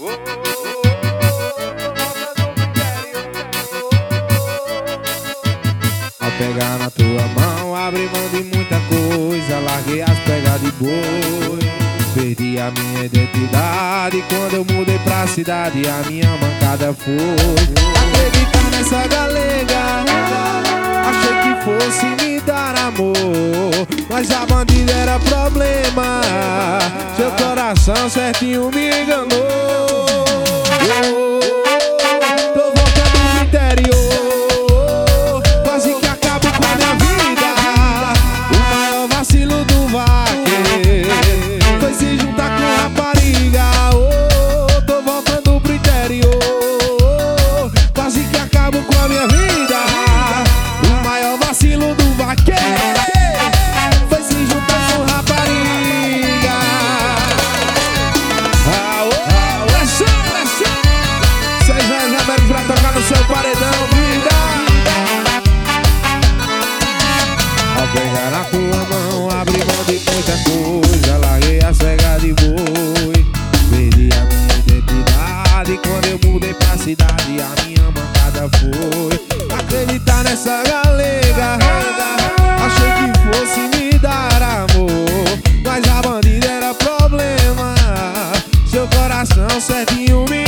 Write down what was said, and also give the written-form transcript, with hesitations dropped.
Ao pegar na tua mão, abri mão de muita coisa, larguei as pegas de boi. Perdi a minha identidade quando eu mudei pra cidade e a minha mancada foi acreditar nessa galega. Achei que fosse me dar amor, mas a bandida era problema. Seu coração certinho me enganou. Tô voltando pro interior, quase que acabo com a minha vida. O maior vacilo do vaqueiro foi se juntar com rapariga. Tô voltando pro interior, quase que acabo com a minha vida. O maior vacilo do vaqueiro foi se juntar com rapariga. Vocês velhos abertos pra tocar no seu paredão, vida. Ao pegar na tua mão, abri mão de muita coisa, larguei a cega de boi. Perdi a minha identidade quando eu mudei pra cidade e a minha mancada foi acreditar nessa galega. Achei que fosse me dar amor, mas a bandida era problema. Seu coração certinho me